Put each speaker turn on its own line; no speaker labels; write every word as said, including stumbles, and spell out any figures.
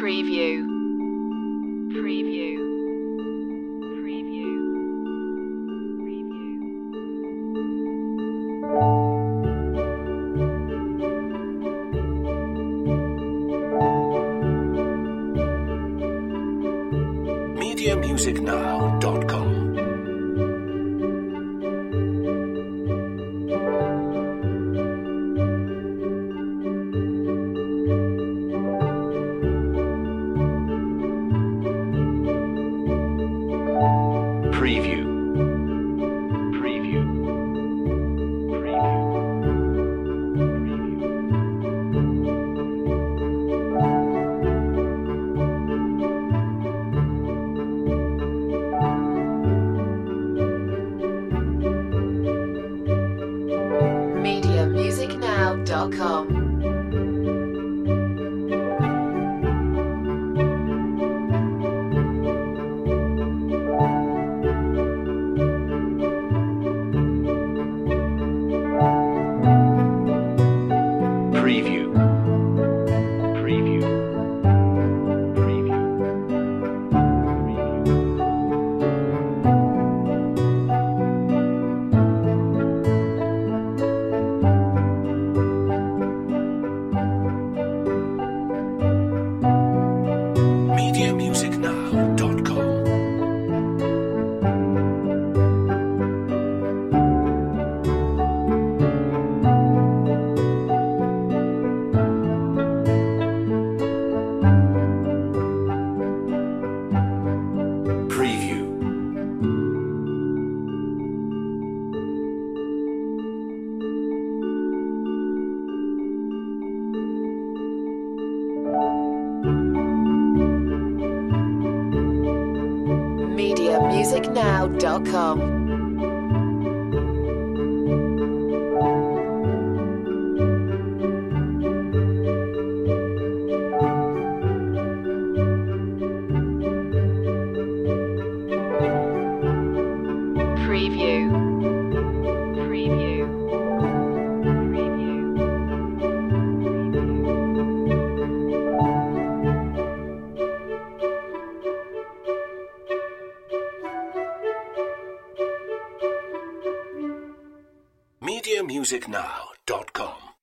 Preview. Preview. Preview.
Preview. media music now dot com Preview. Preview. Preview.
Preview. media music now dot com.
Preview. Preview. Preview. media music now dot com Preview.
media music now dot com. Preview. Preview. Preview.
media music now dot com